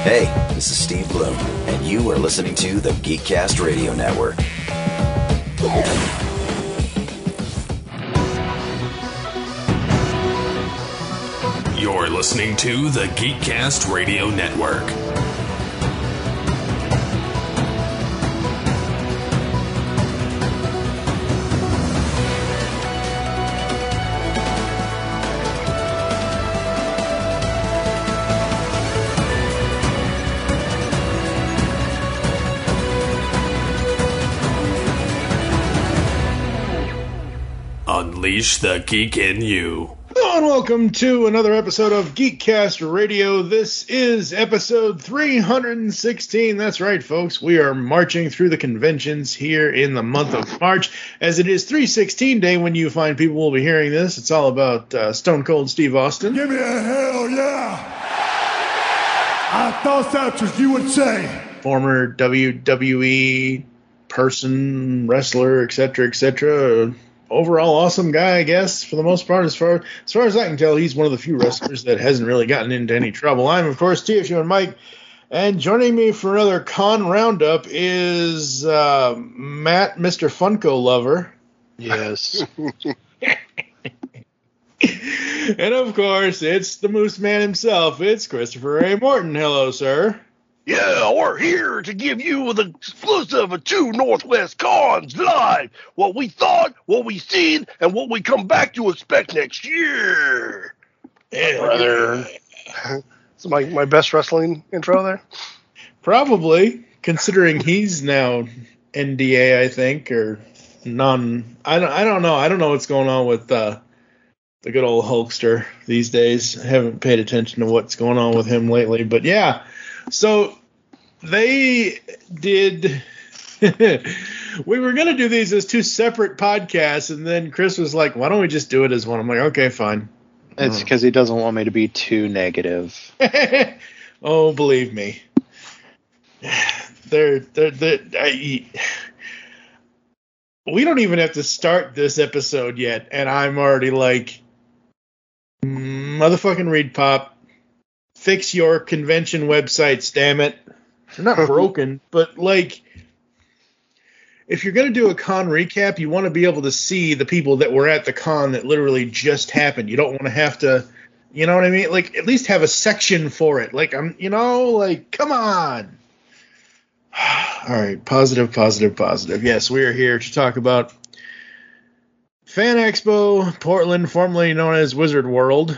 Hey, this is Steve Bloom, and you are listening to the Geekcast Radio Network. You're listening to the Geekcast Radio Network. Unleash the geek in you. Hello and welcome to another episode of Geekcast Radio. This is episode 316. That's right, folks. We are marching through the conventions here in the month of March, as it is 316 day when you find people will be hearing this. It's all about Stone Cold Steve Austin. Give me a hell yeah! I thought that's what you would say. Former WWE person, wrestler, etc., etc., overall awesome guy, I guess, for the most part. As far as I can tell, he's one of the few wrestlers that hasn't really gotten into any trouble. I'm, of course, TFU and Mike, and joining me for another con roundup is Matt, Mr. Funko Lover. Yes. And, of course, it's the Moose Man himself. It's Christopher A. Morton. Hello, sir. Yeah, we're here to give you the exclusive of 2 Northwest Cons live. What we thought, what we seen, and what we come back to expect next year. Yeah, brother. It's my best wrestling intro there. Probably, considering he's now NDA, I think, or non. I don't know. I don't know what's going on with the good old Hulkster these days. I haven't paid attention to what's going on with him lately, but yeah. So they did. We were going to do these as 2 separate podcasts, and then Chris was like, why don't we just do it as one? I'm like, okay, fine. It's because he doesn't want me to be too negative. Oh, believe me. We don't even have to start this episode yet, and I'm already like, motherfucking Reed Pop. Fix your convention websites, damn it. They're not broken, but, like, if you're going to do a con recap, you want to be able to see the people that were at the con that literally just happened. You don't want to have to, you know what I mean? Like, at least have a section for it. Like, come on. All right, positive. Yes, we are here to talk about Fan Expo Portland, formerly known as Wizard World.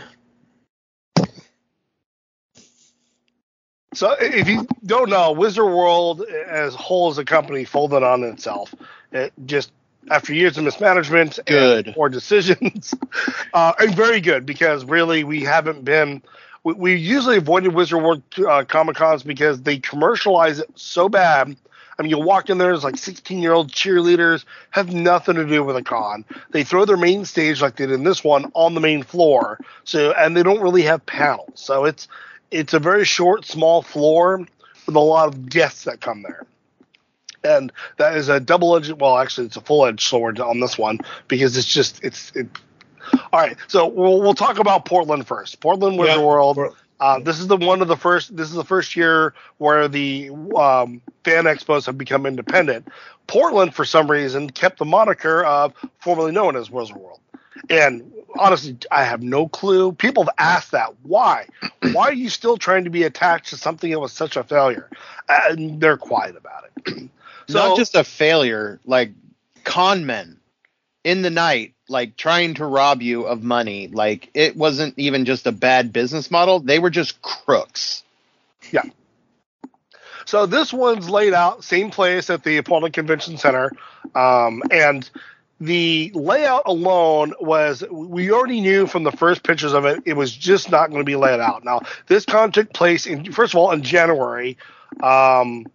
So if you don't know, Wizard World as a whole as a company folded on itself. It just, after years of mismanagement and poor decisions, and very good, because really we haven't been, we usually avoided Wizard World Comic-Cons because they commercialize it so bad. I mean, you walk in there, there's like 16-year-old cheerleaders, have nothing to do with a con. They throw their main stage, like they did in this one, on the main floor. And they don't really have panels. So it's a very short, small floor with a lot of guests that come there. And that is a double-edged, well, actually, it's a full-edged sword on this one, because all right, so we'll talk about Portland first. Portland Wizard World. This is the first year where the fan expos have become independent. Portland, for some reason, kept the moniker of formerly known as Wizard World. And honestly, I have no clue. People have asked that. Why? Why are you still trying to be attached to something that was such a failure? And they're quiet about it. So, not just a failure, like con men in the night, like trying to rob you of money. Like, it wasn't even just a bad business model. They were just crooks. Yeah. So this one's laid out, same place at the Portland Convention Center. And the layout alone was, we already knew from the first pictures of it, it was just not going to be laid out. Now, this con took place, first of all, in January. February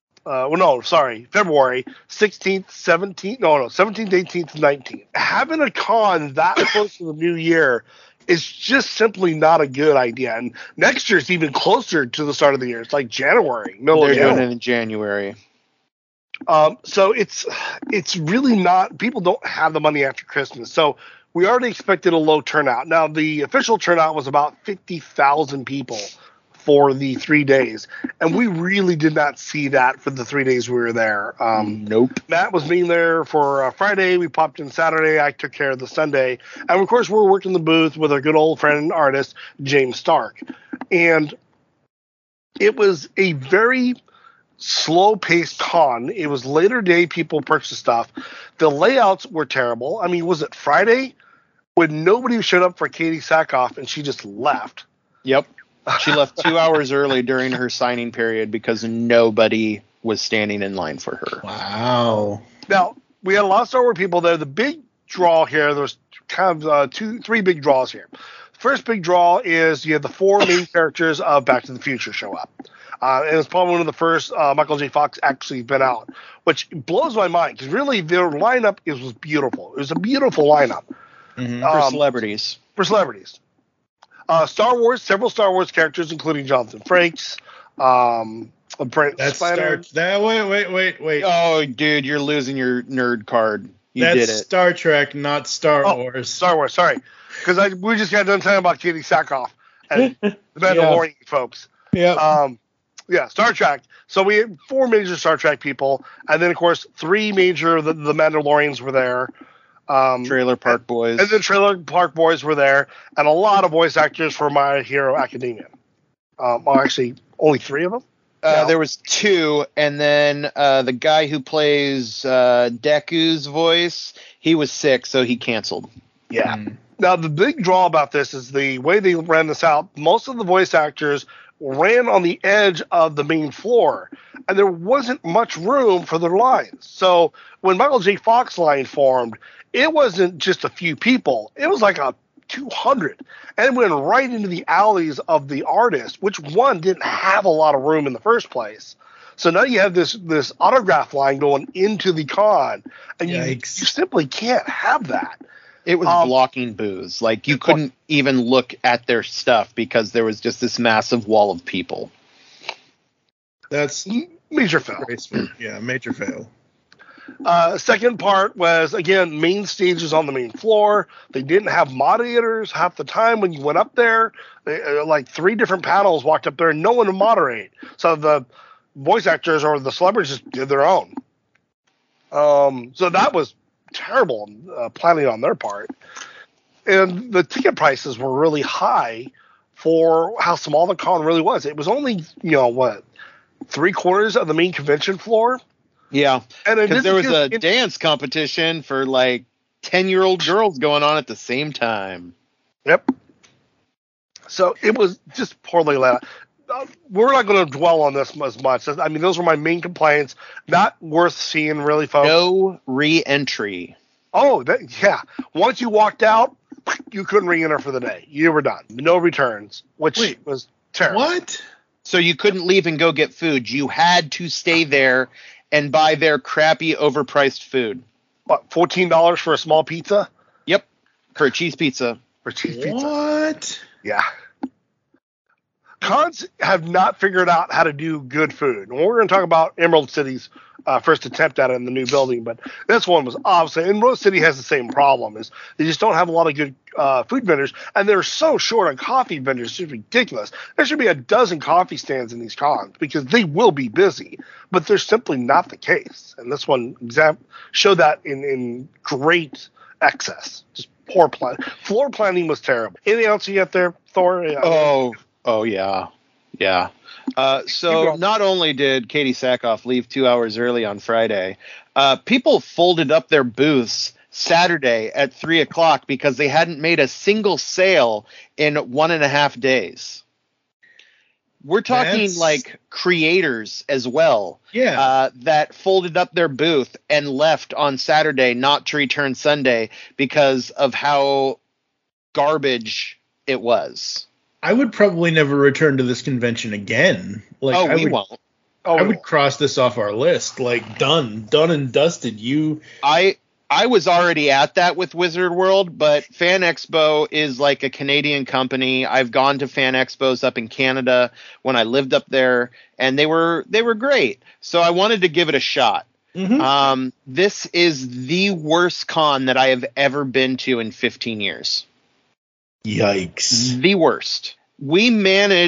16th, 17th, 17th, 18th, 19th. Having a con that close to the new year is just simply not a good idea. And next year's even closer to the start of the year. It's like January, middle of January. They're doing it in January. So it's really not, people don't have the money after Christmas. So we already expected a low turnout. Now, the official turnout was about 50,000 people for the 3 days. And we really did not see that for the 3 days we were there. Nope. Matt was being there for Friday. We popped in Saturday. I took care of the Sunday. And, of course, we're working the booth with our good old friend and artist, James Stark. And it was a very slow-paced con. It was later day people purchased stuff. The layouts were terrible. I mean, was it Friday when nobody showed up for Katie Sackhoff and she just left? Yep. She left 2 hours early during her signing period because nobody was standing in line for her. Wow. Now, we had a lot of Star Wars people there. The big draw here, there's kind of three big draws here. First big draw is you have the four main characters of Back to the Future show up. And it's probably one of the first Michael J. Fox actually been out, which blows my mind because really their lineup was beautiful. It was a beautiful lineup. For celebrities. For celebrities. Star Wars, several Star Wars characters, including Jonathan Frakes, Brent Spiner. Wait. Oh, dude, you're losing your nerd card. You did it. That's Star Trek, not Star Wars. Star Wars, sorry. Because we just got done talking about Katie Sackhoff and the Mandalorian folks. Yeah. Star Trek. So we had four major Star Trek people, and then, of course, three major the Mandalorians were there. Trailer Park Boys. And the Trailer Park Boys were there, and a lot of voice actors for My Hero Academia. Well, actually, only three of them. There was two, and then the guy who plays Deku's voice, he was sick, so he canceled. Yeah. Now, the big draw about this is the way they ran this out. Most of the voice actors ran on the edge of the main floor, and there wasn't much room for their lines. So when Michael J. Fox line formed, it wasn't just a few people. It was like 200, and it went right into the alleys of the artist, which one didn't have a lot of room in the first place. So now you have this autograph line going into the con, and you simply can't have that. It was blocking booths. Like, you couldn't even look at their stuff because there was just this massive wall of people. That's major fail. Yeah, major fail. Second part was, again, main stages on the main floor. They didn't have moderators half the time when you went up there. Like three different panels walked up there and no one to moderate. So the voice actors or the celebrities just did their own. So that was terrible planning on their part. And the ticket prices were really high for how small the con really was. It was only, 3/4 of the main convention floor. Yeah, because there was a dance competition for like 10-year-old girls going on at the same time. Yep. So it was just poorly laid out. We're not going to dwell on this as much. I mean, those were my main complaints. Not worth seeing, really, folks. No re-entry. Oh, yeah. Once you walked out, you couldn't re-enter for the day. You were done. No returns, which was terrible. What? So you couldn't leave and go get food. You had to stay there and buy their crappy, overpriced food. What, $14 for a small pizza? Yep, for a cheese pizza. What? Yeah. Cons have not figured out how to do good food. And we're going to talk about Emerald City's first attempt at it in the new building, but this one was obviously, and Rose City has the same problem, is they just don't have a lot of good food vendors, and they're so short on coffee vendors. It's just ridiculous. There should be a dozen coffee stands in these cons because they will be busy, but they're simply not the case. And this one showed that in great excess. Just poor plan. Floor planning was terrible. Anything else you got there, Thor? Oh yeah. So not only did Katie Sackhoff leave 2 hours early on Friday, people folded up their booths Saturday at 3:00 because they hadn't made a single sale in 1.5 days. We're talking like creators as well. Yeah. That folded up their booth and left on Saturday not to return Sunday because of how garbage it was. I would probably never return to this convention again. Like, we won't. I would cross this off our list. Like, done and dusted. I was already at that with Wizard World, but Fan Expo is like a Canadian company. I've gone to Fan Expos up in Canada when I lived up there, and they were great. So I wanted to give it a shot. Mm-hmm. This is the worst con that I have ever been to in 15 years. Yikes. The worst. We managed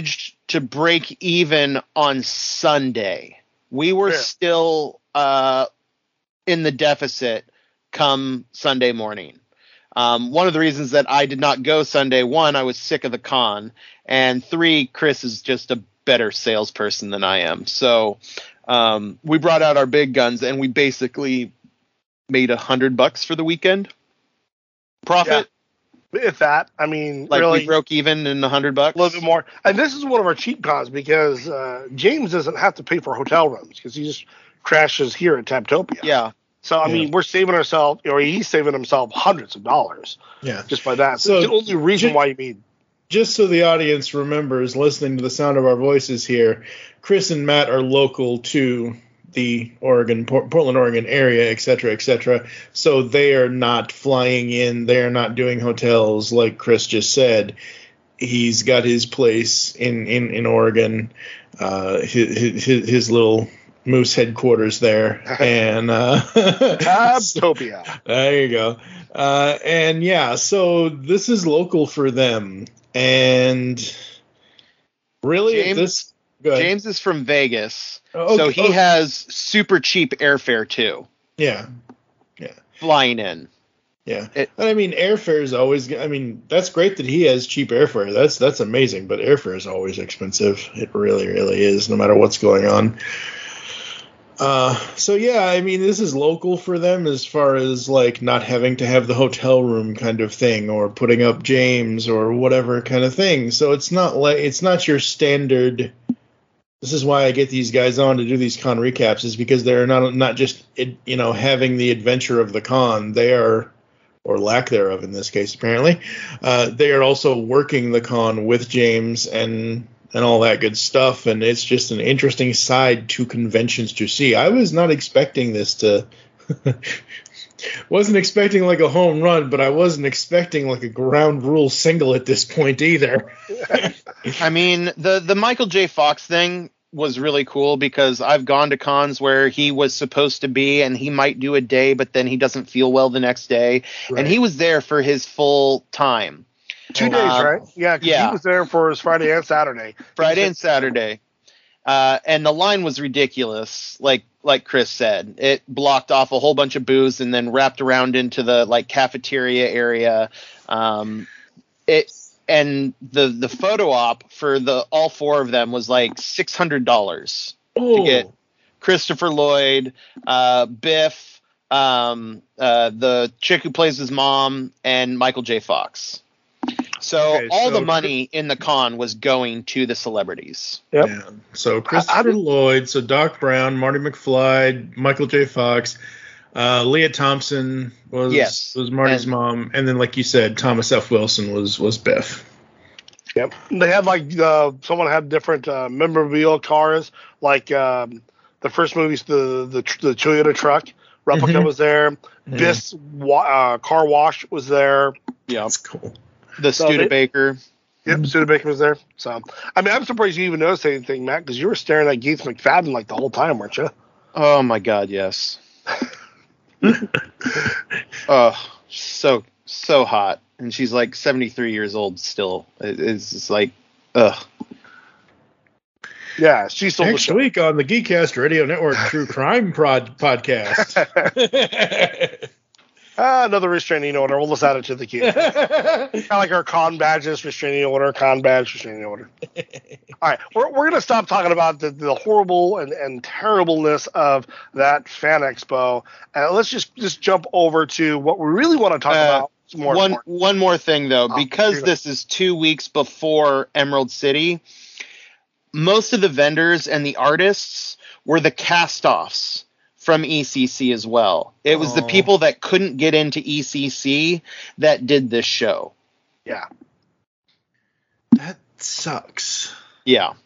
to break even on Sunday. We were still in the deficit come Sunday morning. One of the reasons that I did not go Sunday, 1, I was sick of the con, and 3, Chris is just a better salesperson than I am. So we brought out our big guns, and we basically made $100 for the weekend profit. Yeah. If that, I mean, like really, we broke even in $100, a little bit more. And this is one of our cheap cons because James doesn't have to pay for hotel rooms because he just crashes here at Taptopia. Yeah. So I mean, we're saving ourselves, or he's saving himself hundreds of dollars. Yeah. Just by that. So it's the only reason why you need. Just so the audience remembers, listening to the sound of our voices here, Chris and Matt are local to the Portland, Oregon area, et cetera, so they are not flying in. They are not doing hotels like Chris just said. He's got his place in Oregon, his little Moose headquarters there, and Taptopia. There you go. And yeah, so this is local for them, and really, James is from Vegas, so he has super cheap airfare too. Yeah. Flying in. Yeah. I mean, airfare is always. I mean, that's great that he has cheap airfare. That's amazing. But airfare is always expensive. It really, really is, no matter what's going on. So yeah, I mean, this is local for them as far as like not having to have the hotel room kind of thing or putting up James or whatever kind of thing. So it's not your standard. This is why I get these guys on to do these con recaps, is because they're not just having the adventure of the con. They are, or lack thereof in this case apparently, they are also working the con with James and all that good stuff, and it's just an interesting side to conventions to see. I was not expecting this to wasn't expecting like a home run, but I wasn't expecting like a ground rule single at this point either. I mean, the Michael J. Fox thing was really cool because I've gone to cons where he was supposed to be and he might do a day, but then he doesn't feel well the next day. Right. And he was there for his full time. 2 days, right? Yeah, he was there for his Friday and Saturday. And the line was ridiculous, like Chris said. It blocked off a whole bunch of booths and then wrapped around into the like cafeteria area. And the photo op for all 4 of them was like $600 to get Christopher Lloyd, Biff, the chick who plays his mom, and Michael J. Fox. So all the money in the con was going to the celebrities. Yep. Yeah. So Christopher Lloyd, so Doc Brown, Marty McFly, Michael J. Fox, Leah Thompson was Marty's mom, and then like you said, Thomas F. Wilson was Biff. Yep. They had like someone had different memorabilia cars, like the first movie's the Toyota truck replica was there. Biff's car wash was there. Yeah, that's cool. The Studebaker. Yep, Studebaker was there. So, I mean, I'm surprised you even noticed anything, Matt, because you were staring at Gates McFadden like the whole time, weren't you? Oh my God, yes. Oh, so hot, and she's like 73 years old still. It's just like, ugh. Yeah, she's still next week on the Geekcast Radio Network True Crime Podcast. Another restraining order. We'll just add it to the queue. Kind of like our con badges, restraining order, con badge, restraining order. All right, we're going to stop talking about the horrible and terribleness of that fan expo. Let's just jump over to what we really want to talk about. One more thing, though, because this is 2 weeks before Emerald City, most of the vendors and the artists were the cast-offs from ECC as well. It was the people that couldn't get into ECC that did this show. Yeah. That sucks. Yeah.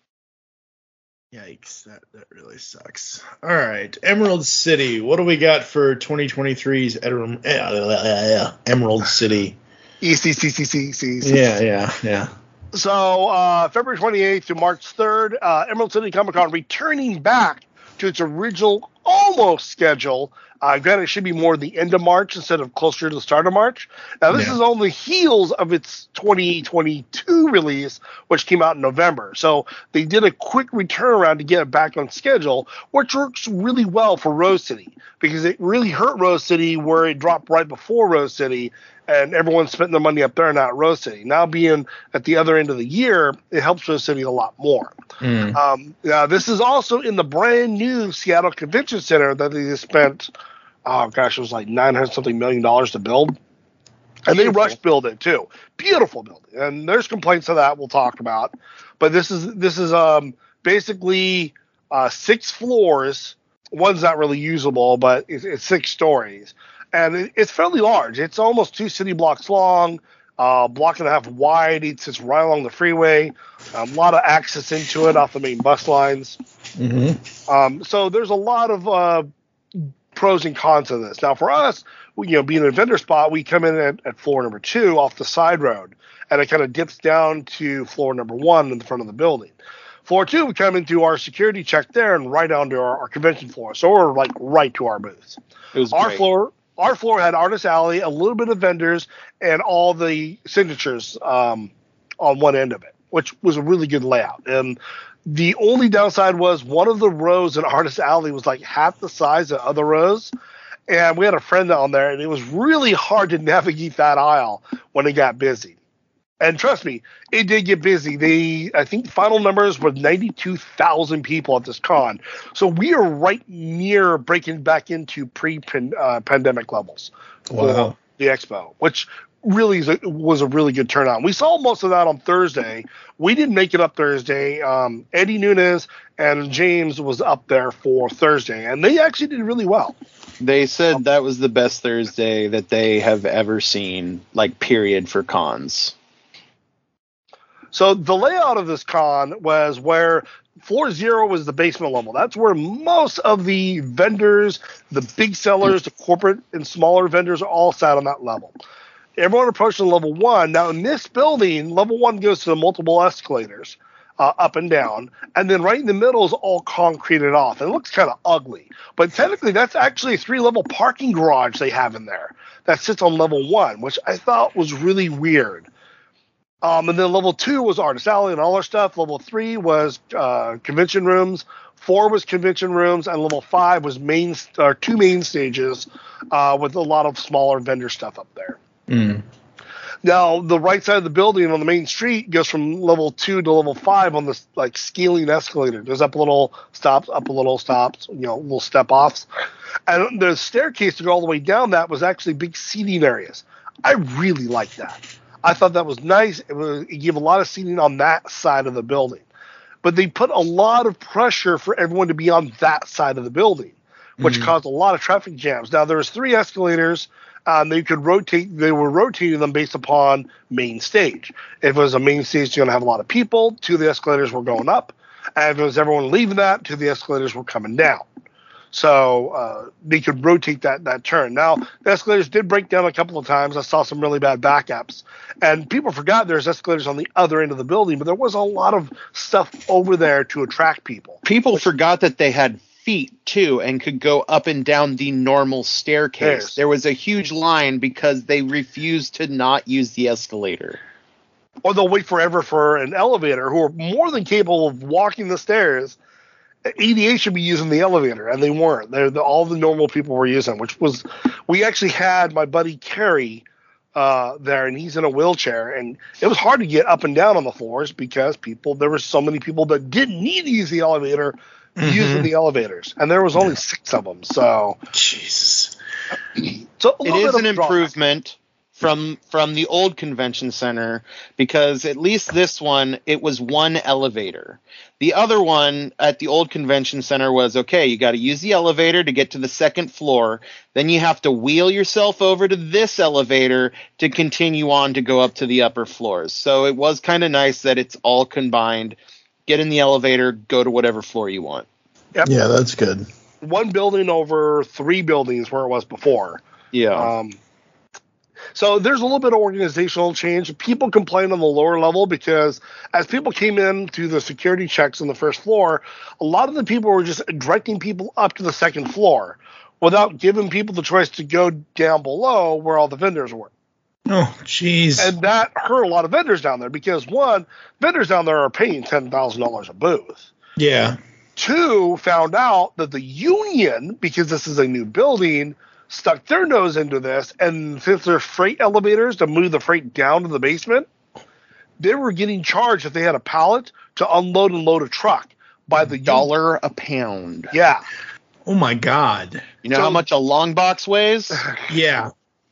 Yikes, that really sucks. All right, Emerald City. What do we got for 2023's Emerald City? ECCCC. Yeah. So, February 28th to March 3rd, Emerald City Comic Con returning back to its original almost scheduled. Granted, it should be more the end of March instead of closer to the start of March. Now, this is on the heels of its 2022 release, which came out in November. So they did a quick return around to get it back on schedule, which works really well for Rose City because it really hurt Rose City where it dropped right before Rose City, and everyone's spending their money up there, not Rose City. Now being at the other end of the year, it helps Rose City a lot more. Now, this is also in the brand new Seattle Convention Center that they just spent, it was like $900-something million to build. And they rushed build it too. Beautiful building. And there's complaints of that we'll talk about. But this is basically 6 floors. One's not really usable, but it's 6 stories. And it's fairly large. It's almost 2 city blocks long, block and a half wide. It sits right along the freeway. A lot of access into it off the main bus lines. So there's a lot of pros and cons of this. Now, for us, being a vendor spot, we come in at floor number 2 off the side road, and it kind of dips down to floor number 1 in the front of the building. Floor 2, we come into our security check there and right down to our convention floor. So we're like right to our booths. It was great. Our floor had Artist Alley, a little bit of vendors, and all the signatures on one end of it, which was a really good layout. And the only downside was one of the rows in Artist Alley was like half the size of other rows. And we had a friend on there, and it was really hard to navigate that aisle when it got busy. And trust me, it did get busy. I think the final numbers were 92,000 people at this con. So we are right near breaking back into pre-pandemic levels for the expo, which really was a really good turnout. We saw most of that on Thursday. We didn't make it up Thursday. Eddie Nunez and James was up there for Thursday, and they actually did really well. They said that was the best Thursday that they have ever seen, period, for cons. So the layout of this con was where floor 0 was the basement level. That's where most of the vendors, the big sellers, the corporate and smaller vendors are all sat on that level. Everyone approaching level 1. Now, in this building, level 1 goes to the multiple escalators up and down. And then right in the middle is all concreted off. And it looks kind of ugly. But technically, that's actually a 3-level parking garage they have in there that sits on level 1, which I thought was really weird. And then level 2 was Artist Alley and all our stuff. Level 3 was convention rooms. 4 was convention rooms. And level 5 was 2 main stages with a lot of smaller vendor stuff up there. Now, the right side of the building on the main street goes from level 2 to level 5 on this scaling escalator. There's up a little, stops, up a little, stops, little step offs. And the staircase to go all the way down that was actually big seating areas. I really liked that. I thought that was nice. It gave a lot of seating on that side of the building. But they put a lot of pressure for everyone to be on that side of the building, which caused a lot of traffic jams. Now, there was 3 escalators. They could rotate. They were rotating them based upon main stage. If it was a main stage, you're going to have a lot of people. 2 of the escalators were going up. And if it was everyone leaving that, 2 of the escalators were coming down. So they could rotate that turn. Now, the escalators did break down a couple of times. I saw some really bad backups. And people forgot there's escalators on the other end of the building, but there was a lot of stuff over there to attract people. People forgot that they had feet, too, and could go up and down the normal staircase. Yes. There was a huge line because they refused to not use the escalator. Or they'll wait forever for an elevator, who are more than capable of walking the stairs. EDA should be using the elevator, and they weren't. All the normal people were using, which was, we actually had my buddy Kerry there, and he's in a wheelchair, and it was hard to get up and down on the floors because there were so many people that didn't need to use the elevator using the elevators, and there was only 6 of them. So, Jesus. So it is an improvement from the old convention center, because at least this one, it was 1 elevator. The other one at the old convention center was, okay, you got to use the elevator to get to the 2nd floor. Then you have to wheel yourself over to this elevator to continue on to go up to the upper floors. So it was kind of nice that it's all combined. Get in the elevator, go to whatever floor you want. Yep. Yeah, that's good. 1 building over 3 buildings where it was before. Yeah. So there's a little bit of organizational change. People complain on the lower level because as people came in through the security checks on the first floor, a lot of the people were just directing people up to the second floor without giving people the choice to go down below where all the vendors were. Oh, jeez. And that hurt a lot of vendors down there because, one, vendors down there are paying $10,000 a booth. Yeah. Two, found out that the union, because this is a new building, stuck their nose into this, and since there's freight elevators to move the freight down to the basement, they were getting charged if they had a pallet to unload and load a truck by the $1 a pound. Yeah. Oh, my God. You know how much a long box weighs? Yeah.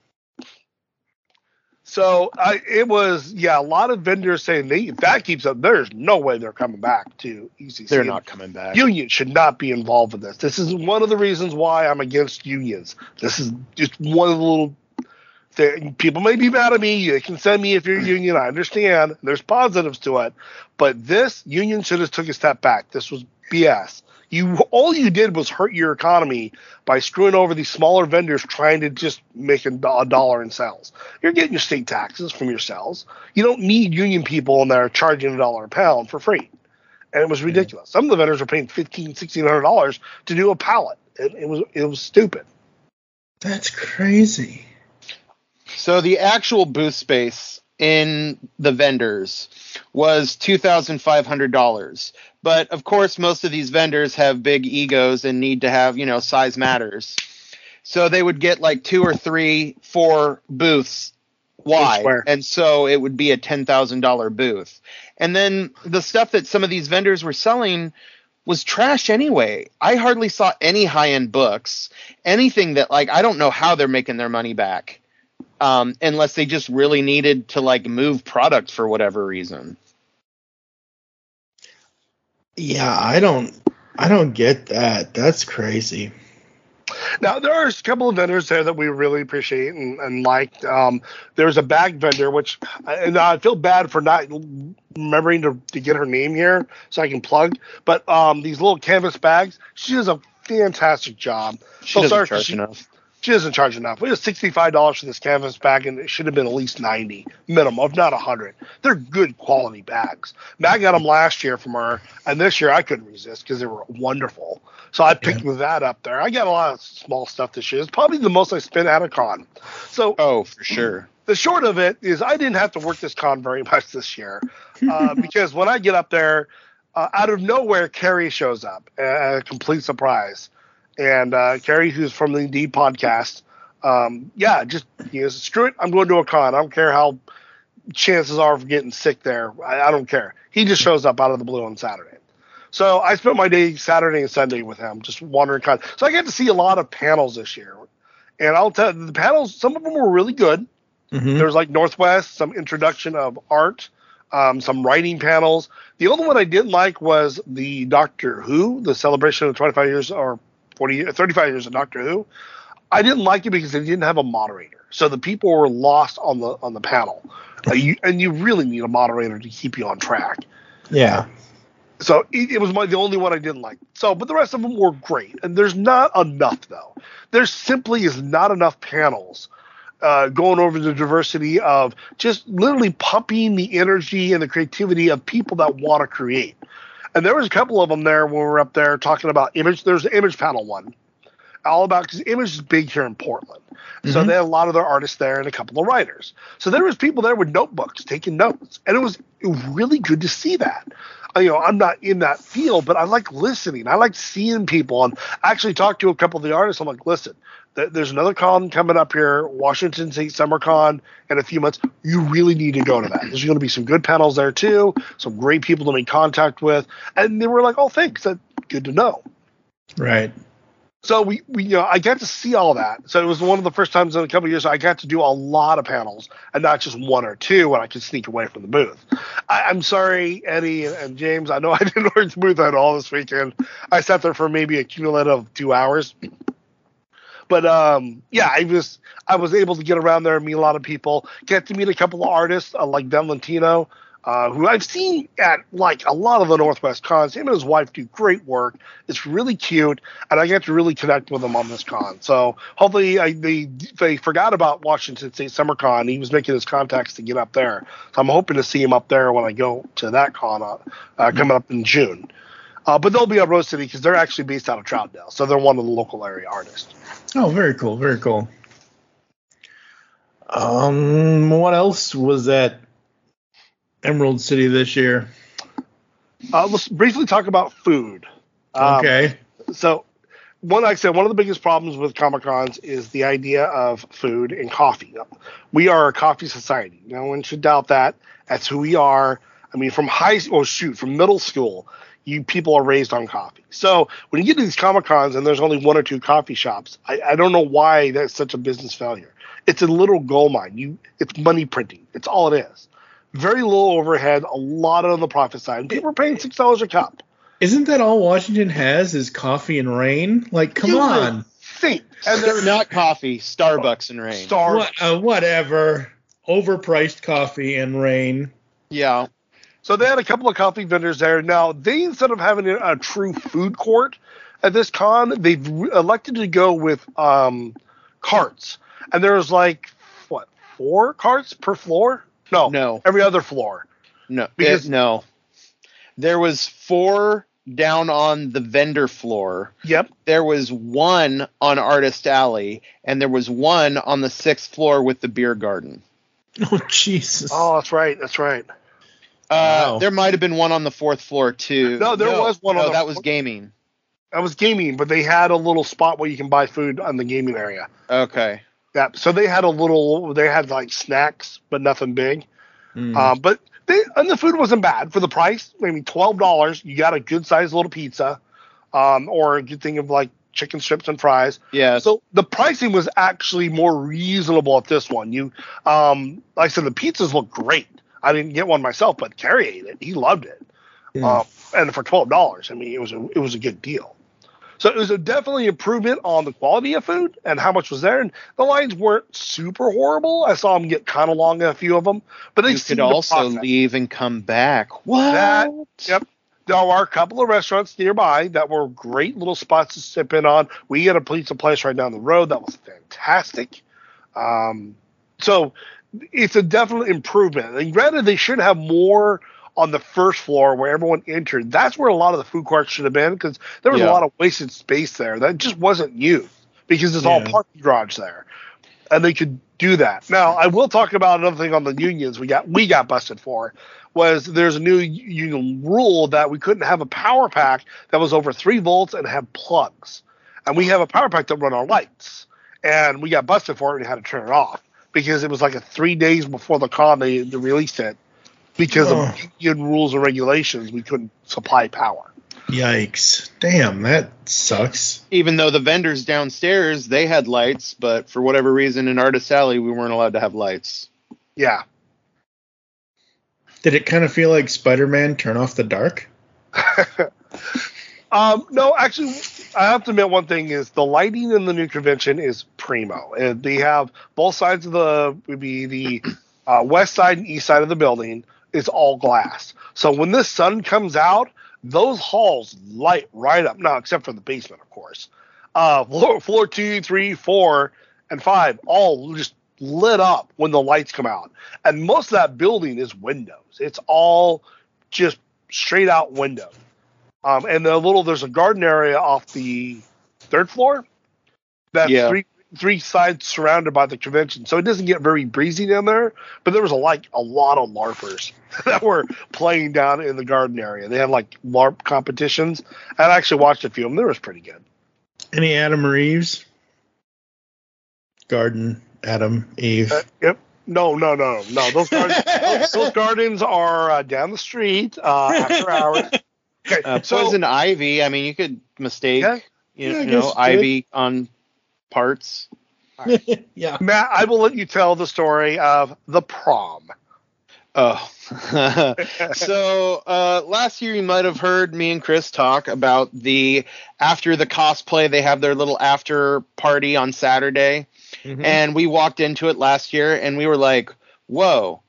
So it was, a lot of vendors saying if that keeps up, there's no way they're coming back to ECC. They're not coming back. Union should not be involved with this. This is one of the reasons why I'm against unions. This is just one of the little things. People may be mad at me. You can send me if you're a union. I understand. There's positives to it. But this union should have took a step back. This was BS. All you did was hurt your economy by screwing over these smaller vendors trying to just make a dollar in sales. You're getting your state taxes from your sales. You don't need union people in there charging $1 a pound for freight. And it was ridiculous. Some of the vendors are paying $1,500, $1,600 to do a pallet. It was stupid. That's crazy. So the actual booth space in the vendors was $2,500. But of course, most of these vendors have big egos and need to have, size matters. So they would get like 2 or 3, 4 booths wide. And so it would be a $10,000 booth. And then the stuff that some of these vendors were selling was trash anyway. I hardly saw any high-end books, anything that I don't know how they're making their money back. Unless they just really needed to move product for whatever reason. Yeah, I don't get that. That's crazy. Now, there are a couple of vendors there that we really appreciate and liked. There's a bag vendor, which I feel bad for not remembering to get her name here so I can plug. But these little canvas bags, she does a fantastic job. She doesn't charge enough. She doesn't charge enough. It was $65 for this canvas bag, and it should have been at least $90 minimum, if not $100. They're good quality bags. Matt got them last year from her, and this year I couldn't resist because they were wonderful. So I picked that up there. I got a lot of small stuff this year. It's probably the most I spent at a con. So for sure. The short of it is I didn't have to work this con very much this year because when I get up there, out of nowhere, Carrie shows up, a complete surprise. And Carrie, who's from the Indeed podcast, screw it. I'm going to a con. I don't care how chances are of getting sick there. I don't care. He just shows up out of the blue on Saturday. So I spent my day Saturday and Sunday with him, just wandering con. So I got to see a lot of panels this year. And I'll tell you, the panels, some of them were really good. Mm-hmm. There's Northwest, some introduction of art, some writing panels. The only one I didn't like was the Doctor Who, the celebration of 25 years or 35 years of Doctor Who. I didn't like it because they didn't have a moderator, so the people were lost on the panel. You really need a moderator to keep you on track. Yeah. So it was the only one I didn't like. But the rest of them were great, and there's not enough though. There simply is not enough panels going over the diversity of just literally pumping the energy and the creativity of people that want to create. And there was a couple of them there when we were up there talking about image. There's the image panel one, all about because image is big here in Portland. Mm-hmm. So they had a lot of their artists there and a couple of writers. So there was people there with notebooks taking notes, and it was really good to see that. I'm not in that field, but I like listening. I like seeing people, and I actually talked to a couple of the artists. I'm like, listen, there's another con coming up here, Washington State Summer Con, in a few months. You really need to go to that. There's going to be some good panels there too, some great people to make contact with, and they were like, "Oh, thanks. That's good to know." Right. So we I got to see all that. So it was one of the first times in a couple of years I got to do a lot of panels and not just one or two when I could sneak away from the booth. I'm sorry, Eddie and James. I know I didn't work the booth at all this weekend. I sat there for maybe a cumulative of 2 hours. But I was able to get around there and meet a lot of people. Get to meet a couple of artists like Ben Lentino. who I've seen at like a lot of the Northwest cons. Him and his wife do great work. It's really cute, and I get to really connect with him on this con. So hopefully they forgot about Washington State Summer Con. He was making his contacts to get up there. So I'm hoping to see him up there when I go to that con coming up in June. But they'll be at Rose City because they're actually based out of Troutdale. So they're one of the local area artists. Oh, very cool. Very cool. What else was at Emerald City this year? Let's briefly talk about food. Okay. So, like I said, one of the biggest problems with Comic-Cons is the idea of food and coffee. We are a coffee society. No one should doubt that. That's who we are. I mean, from middle school, you people are raised on coffee. So when you get to these Comic-Cons and there's only one or two coffee shops, I don't know why that's such a business failure. It's a little gold mine. It's money printing. It's all it is. Very low overhead, a lot on the profit side. And people are paying $6 a cup. Isn't that all Washington has is coffee and rain? Like, come on. And they're not coffee, Starbucks and rain. Whatever. Overpriced coffee and rain. Yeah. So they had a couple of coffee vendors there. Now, instead of having a true food court at this con, they've elected to go with carts. And there's 4 carts per floor? No. Every other floor. No. No. There was 4 down on the vendor floor. Yep. There was 1 on Artist Alley, and there was 1 on the 6th floor with the beer garden. Oh, Jesus. Oh, that's right. Wow. There might have been 1 on the 4th floor too. No, there was one. No, that was gaming. That was gaming, but they had a little spot where you can buy food on the gaming area. Okay. Yeah. So they had like snacks, but nothing big. But the food wasn't bad for the price. I mean, $12, you got a good sized little pizza, or a good thing of like chicken strips and fries. Yeah. So the pricing was actually more reasonable at this one. Like I said, the pizzas look great. I didn't get one myself, but Carrie ate it. He loved it. And for $12, I mean, it was a good deal. So it was definitely improvement on the quality of food and how much was there. And the lines weren't super horrible. I saw them get kind of long in a few of them, but you could also leave and come back. What? Yep. There are a couple of restaurants nearby that were great little spots to sip in on. We had a pizza place right down the road that was fantastic. So it's a definite improvement. And granted, they should have more on the first floor where everyone entered. That's where a lot of the food courts should have been, because there was a lot of wasted space there that just wasn't used because it's all parking garage there, and they could do that. Now, I will talk about another thing on the unions we got busted for. Was there's a new union rule that we couldn't have a power pack that was over 3 volts and have plugs, and we have a power pack that run our lights, and we got busted for it and had to turn it off because it was like 3 days before the con they released it. Because of union rules and regulations, we couldn't supply power. Yikes. Damn, that sucks. Even though the vendors downstairs, they had lights, but for whatever reason in Artist Alley, we weren't allowed to have lights. Yeah. Did it kind of feel like Spider-Man Turn Off the Dark? No, actually, I have to admit one thing is the lighting in the new convention is primo. And they have both sides of the west side and east side of the building. It's all glass. So when the sun comes out, those halls light right up. Now, except for the basement, of course. Floor 2, 3, 4, and 5 all just lit up when the lights come out. And most of that building is windows. It's all just straight out window. And there's a garden area off the 3rd floor. That's three sides surrounded by the convention, so it doesn't get very breezy down there. But there was a lot of LARPers that were playing down in the garden area. They had LARP competitions, and I actually watched a few of them. They was pretty good. Any Adam Reeves? Garden, Adam, Eve. Yep. No. Those gardens are down the street after hours. Okay, Poison Ivy. I mean, you could mistake, Ivy on parts. Right. Yeah. Matt, I will let you tell the story of the prom. Oh. So last year you might have heard me and Chris talk about after the cosplay, they have their little after party on Saturday. Mm-hmm. And we walked into it last year and we were like, whoa,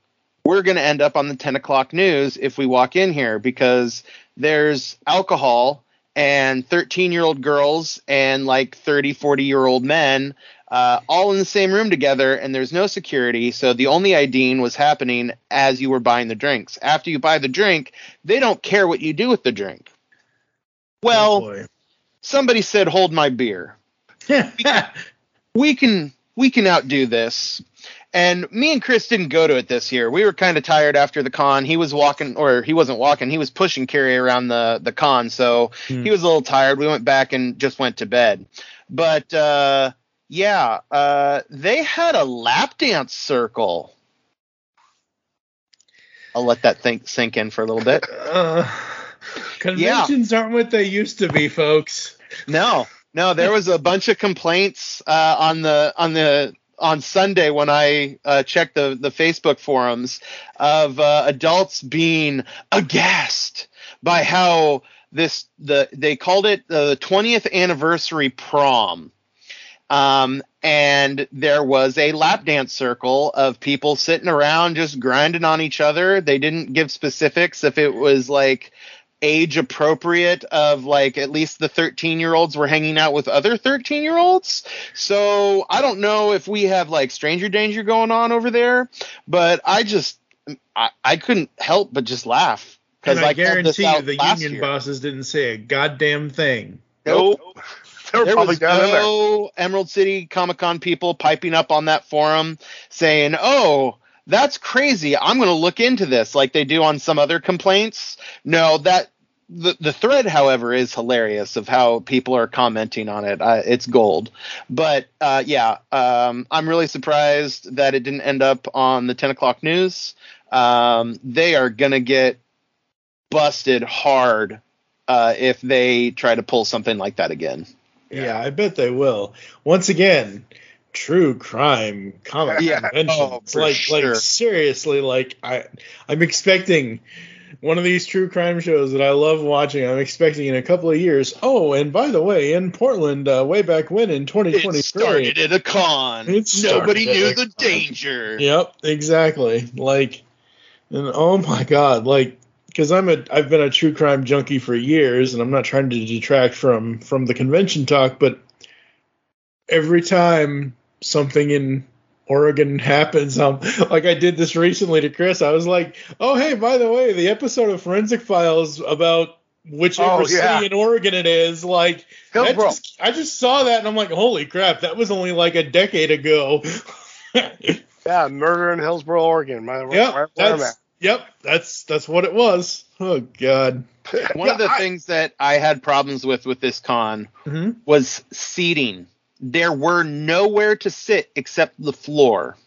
we're going to end up on the 10 o'clock news if we walk in here, because there's alcohol and 13-year-old girls and like 30, 40-year-old men all in the same room together, and there's no security. So the only IDing was happening as you were buying the drinks. After you buy the drink, they don't care what you do with the drink. Well, somebody said, hold my beer. we can outdo this. And me and Chris didn't go to it this year. We were kind of tired after the con. He was walking, or he wasn't walking. He was pushing Carrie around the con. So he was a little tired. We went back and just went to bed. But, they had a lap dance circle. I'll let that sink in for a little bit. Conventions aren't what they used to be, folks. No, there was a bunch of complaints on Sunday when I checked the Facebook forums of adults being aghast by how they called it the 20th anniversary prom. And there was a lap dance circle of people sitting around just grinding on each other. They didn't give specifics if it was like age appropriate, of like at least the 13-year-olds were hanging out with other 13-year-olds. So I don't know if we have like stranger danger going on over there, but I couldn't help but just laugh. And I guarantee you the union bosses didn't say a goddamn thing. Nope. There was no Emerald City Comic-Con people piping up on that forum saying, oh, that's crazy, I'm going to look into this, like they do on some other complaints. No, that the thread, however, is hilarious of how people are commenting on it. It's gold. But, I'm really surprised that it didn't end up on the 10 o'clock news. They are going to get busted hard if they try to pull something like that again. Yeah, I bet they will. Once again, true crime comic conventions. Like seriously, like I'm expecting one of these true crime shows that I love watching. I'm expecting in a couple of years. Oh, and by the way, in Portland, way back when in 2023, it started at a con. Nobody knew the danger. Yep, exactly. Like, and oh my God, like. Because I've been a true crime junkie for years, and I'm not trying to detract from the convention talk, but every time something in Oregon happens, like I did this recently to Chris, I was like, oh, hey, by the way, the episode of Forensic Files about whichever city in Oregon it is, like, I just saw that, and I'm like, holy crap, that was only like a decade ago. Yeah, murder in Hillsboro, Oregon. Yep, that's what it was. Oh, God. One of the things that I had problems with this con was seating. There were nowhere to sit except the floor.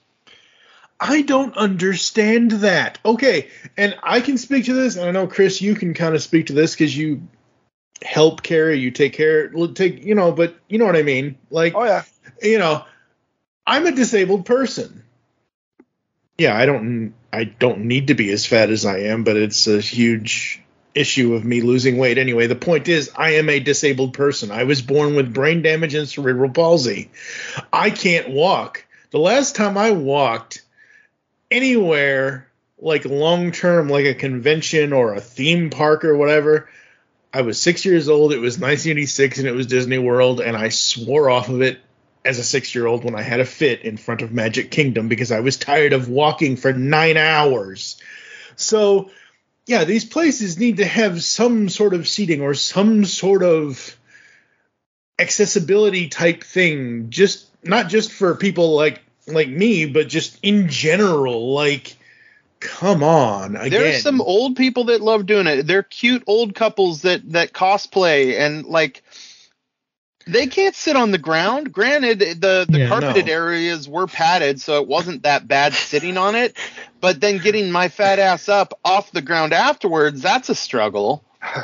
I don't understand that. Okay, and I can speak to this, and I know, Chris, you can kind of speak to this because you help carry, you take care, but you know what I mean. Like, oh, yeah. I'm a disabled person. Yeah, I don't need to be as fat as I am, but it's a huge issue of me losing weight. Anyway, the point is, I am a disabled person. I was born with brain damage and cerebral palsy. I can't walk. The last time I walked anywhere, like long-term, like a convention or a theme park or whatever, I was 6 years old. It was 1986, and it was Disney World, and I swore off of it as a 6-year-old when I had a fit in front of Magic Kingdom because I was tired of walking for 9 hours. So, yeah, these places need to have some sort of seating or some sort of accessibility type thing, just not just for people like me, but just in general. Like, come on. Again. There's some old people that love doing it. They're cute old couples that cosplay, and like, they can't sit on the ground. Granted, the carpeted areas were padded, so it wasn't that bad sitting on it. But then getting my fat ass up off the ground afterwards, that's a struggle.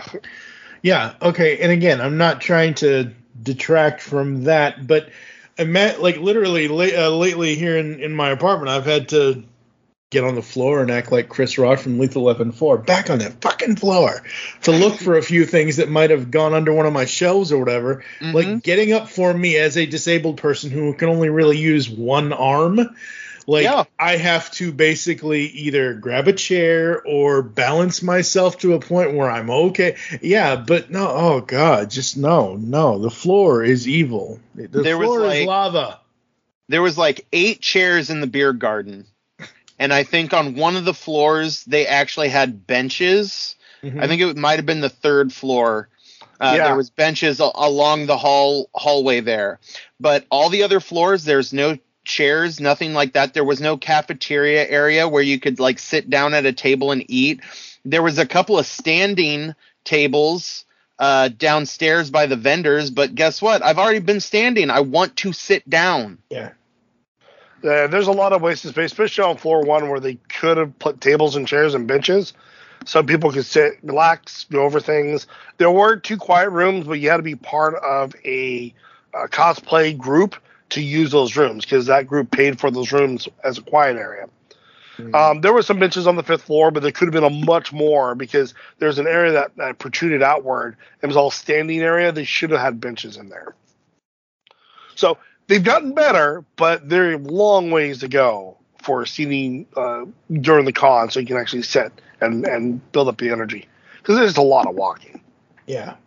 Yeah, okay. And again, I'm not trying to detract from that, but literally lately here in my apartment, I've had to get on the floor and act like Chris Rock from Lethal Weapon 4, back on that fucking floor, to look for a few things that might have gone under one of my shelves or whatever. Like, getting up for me as a disabled person who can only really use one arm, Like, I have to basically either grab a chair or balance myself to a point where I'm okay. Yeah, but no, oh God, just no. The floor is evil. The floor is lava. There was like 8 chairs in the beer garden. And I think on one of the floors, they actually had benches. Mm-hmm. I think it might have been the 3rd floor. There was benches along the hallway there. But all the other floors, there's no chairs, nothing like that. There was no cafeteria area where you could like sit down at a table and eat. There was a couple of standing tables downstairs by the vendors, but guess what? I've already been standing. I want to sit down. Yeah. There's a lot of wasted space, especially on floor 1 where they could have put tables and chairs and benches so people could sit, relax, go over things. There were 2 quiet rooms, but you had to be part of a cosplay group to use those rooms because that group paid for those rooms as a quiet area. Mm-hmm. There were some benches on the 5th floor, but there could have been a much more because there's an area that protruded outward. It was all standing area. They should have had benches in there. So they've gotten better, but there are long ways to go for seating during the con so you can actually sit and build up the energy because there's a lot of walking. Yeah.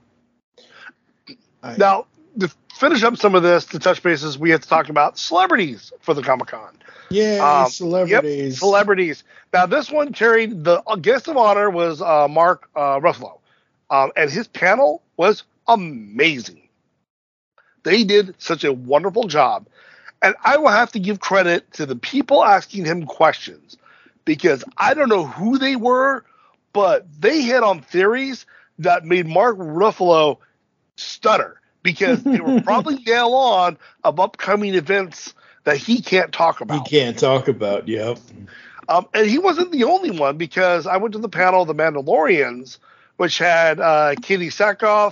Now, to finish up some of this, to touch bases, we have to talk about celebrities for the Comic-Con. Yeah, celebrities. Yep, celebrities. Now, this one carried the guest of honor was Mark Ruffalo, and his panel was amazing. They did such a wonderful job. And I will have to give credit to the people asking him questions because I don't know who they were, but they hit on theories that made Mark Ruffalo stutter. Because they were probably nail on of upcoming events that he can't talk about. He can't talk about, yep. And he wasn't the only one because I went to the panel of The Mandalorians, which had Katie Sackhoff,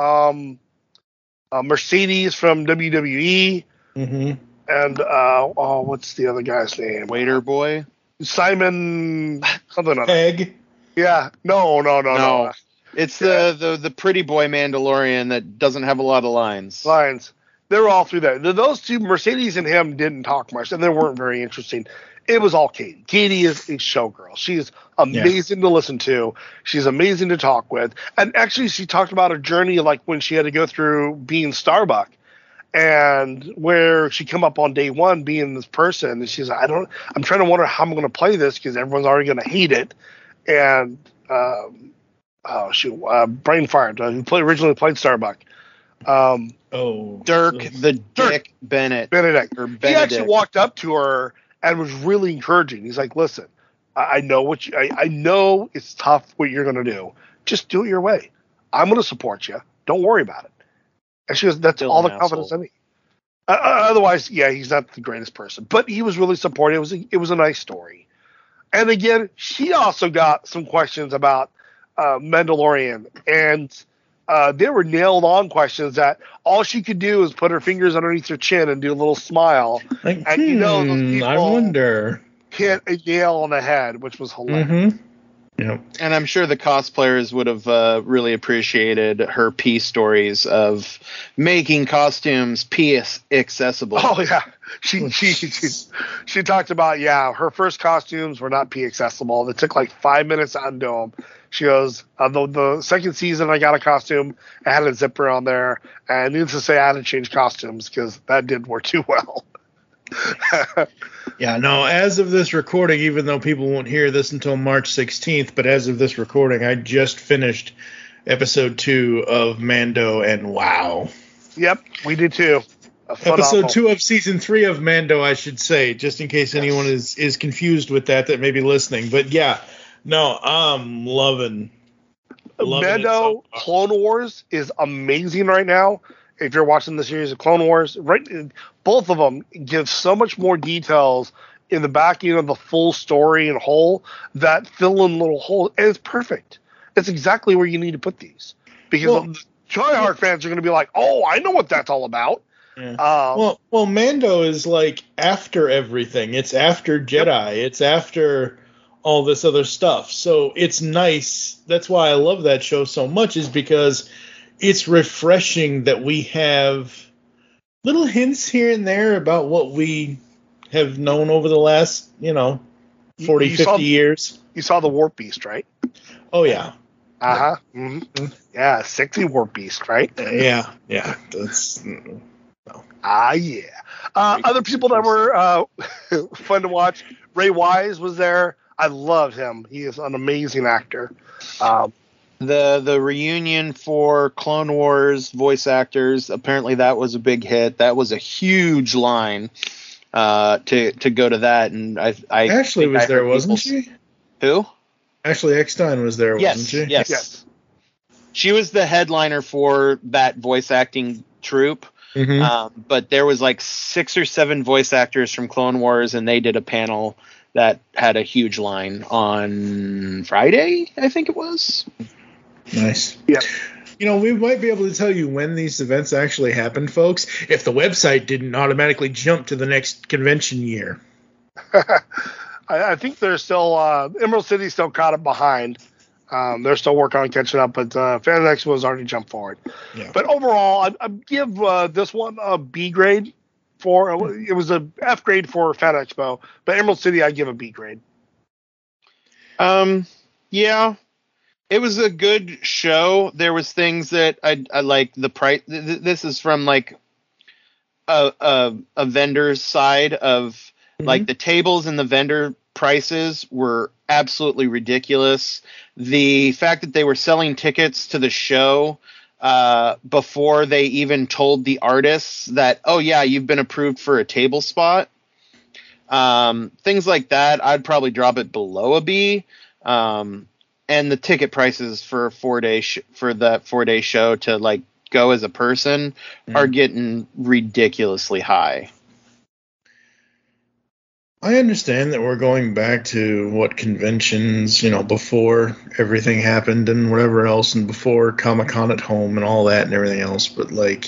Mercedes from WWE, and what's the other guy's name? Waiter Boy? Simon something. Pegg? Yeah. No. It's the pretty boy Mandalorian that doesn't have a lot of lines. They were all through there. Those 2, Mercedes and him, didn't talk much, and they weren't very interesting. It was all Katie. Katie is a showgirl. She's amazing to listen to. She's amazing to talk with. And actually, she talked about her journey, like when she had to go through being Starbuck, and where she come up on day 1 being this person. And she's like, I'm trying to wonder how I'm going to play this because everyone's already going to hate it. And brain fired. Who originally played Starbuck. Dick Benedict. He actually walked up to her and was really encouraging. He's like, "Listen, I know I know it's tough what you're going to do. Just do it your way. I'm going to support you. Don't worry about it." And she goes, "That's all the confidence I need." Otherwise, he's not the greatest person, but he was really supportive. It was a nice story. And again, she also got some questions about Mandalorian, and they were nailed on questions that all she could do is put her fingers underneath her chin and do a little smile. Like, and those people I wonder. Hit a nail on the head, which was hilarious. Yep. And I'm sure the cosplayers would have really appreciated her P stories of making costumes P accessible. Oh yeah, she talked about her first costumes were not P accessible. It took like 5 minutes to undo them. She goes, the second season I got a costume, I had a zipper on there, and needless to say, I had to change costumes because that didn't work too well. Yeah, no, as of this recording, even though people won't hear this until March 16th, but as of this recording, I just finished episode 2 of Mando, and wow. Yep, we did too. Episode 2 of season 3 of Mando, I should say, just in case anyone is confused with that may be listening. But yeah, no, I'm loving Mando Clone Wars is amazing right now. If you're watching the series of Clone Wars, right, both of them give so much more details in the backing of the full story and whole that fill in little holes. And it's perfect. It's exactly where you need to put these. Because tryhard fans are going to be like, oh, I know what that's all about. Yeah. Well, Mando is like after everything. It's after Jedi. Yep. It's after all this other stuff. So it's nice. That's why I love that show so much, is because it's refreshing that we have little hints here and there about what we have known over the last, 40, 50 years. You saw the Warp Beast, right? Oh, yeah. Uh-huh. Mm-hmm. Yeah, sexy Warp Beast, right? Yeah. That's... No. Yeah. Other people that were fun to watch, Ray Wise was there. I loved him. He is an amazing actor. The reunion for Clone Wars voice actors, apparently that was a big hit. That was a huge line to go to that. And I Ashley was there, wasn't she? Who? Ashley Eckstein was there, wasn't she? Yes. She was the headliner for that voice acting troupe. Mm-hmm. But there was like 6 or 7 voice actors from Clone Wars, and they did a panel that had a huge line on Friday, I think it was. Nice. Yeah. We might be able to tell you when these events actually happened, folks, if the website didn't automatically jump to the next convention year. I think they're still Emerald City still caught up behind. They're still working on catching up, but Fan Expo has already jumped forward. Yeah. But overall, I'd give this one a B grade. It was a F grade for Fan Expo, but Emerald City I'd give a B grade. Yeah, it was a good show. There was things that I like. The price. This is from like a vendor's side of like the tables and the vendor prices were absolutely ridiculous. The fact that they were selling tickets to the show before they even told the artists that, oh yeah, you've been approved for a table spot. Things like that, I'd probably drop it below a B. And the ticket prices for for that 4-day show to like go as a person are getting ridiculously high. I understand that we're going back to what conventions, before everything happened and whatever else, and before Comic-Con at home and all that and everything else, but like,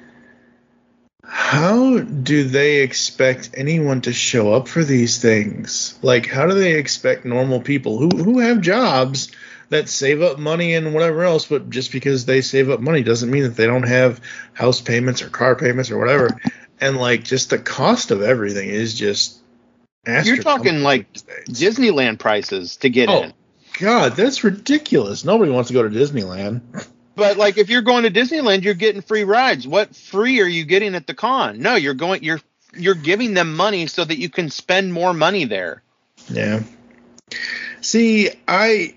how do they expect anyone to show up for these things? Like, how do they expect normal people who have jobs that save up money and whatever else, but just because they save up money doesn't mean that they don't have house payments or car payments or whatever. And like, just the cost of everything is just... You're talking like Disneyland prices to get in. God, that's ridiculous. Nobody wants to go to Disneyland. But like, if you're going to Disneyland, you're getting free rides. What free are you getting at the con? No, you're giving them money so that you can spend more money there. Yeah. See, I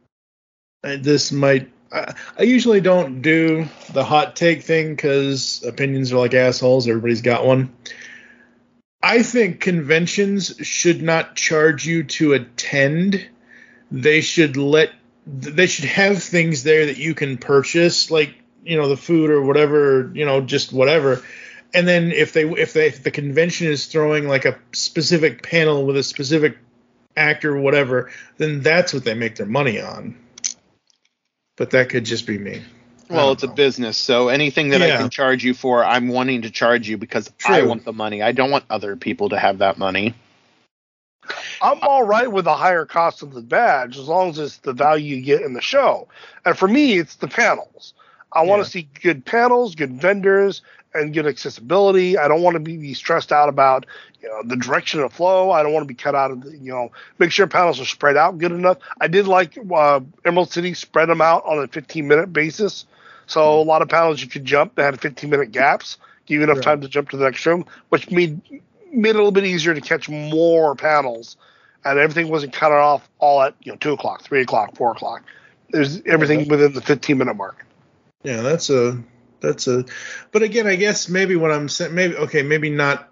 usually don't do the hot take thing because opinions are like assholes. Everybody's got one. I think conventions should not charge you to attend. They should have things there that you can purchase, like, the food or whatever, just whatever. And then if the convention is throwing like a specific panel with a specific actor or whatever, then that's what they make their money on. But that could just be me. Well, it's a business, so anything that I can charge you for, I'm wanting to charge you because I want the money. I don't want other people to have that money. I'm all right with a higher cost of the badge as long as it's the value you get in the show. And for me, it's the panels. I want to see good panels, good vendors, and good accessibility. I don't want to be stressed out about the direction of flow. I don't want to be cut out of make sure panels are spread out good enough. I did like Emerald City spread them out on a 15-minute basis. So a lot of panels you could jump that had 15-minute gaps, give you enough time to jump to the next room, which made it a little bit easier to catch more panels. And everything wasn't cut off all at 2 o'clock, 3 o'clock, 4 o'clock. There's everything within the 15-minute mark. Yeah, that's a. But again, I guess maybe what I'm saying, maybe not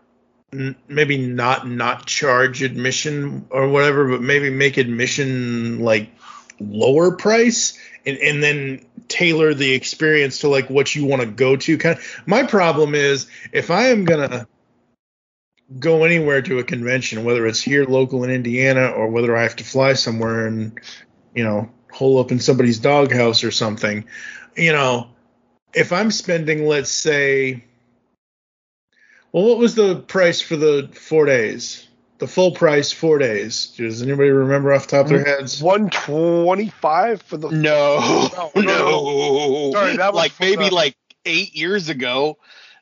charge admission or whatever, but maybe make admission like lower price and then tailor the experience to like what you want to go to. Kind of. My problem is if I am gonna go anywhere to a convention, whether it's here local in Indiana or whether I have to fly somewhere and hole up in somebody's doghouse or something, if I'm spending, let's say, what was the price for the 4 days? The full price 4 days. Does anybody remember off the top of their heads? $125 for the. No. Sorry, that was like maybe like 8 years ago.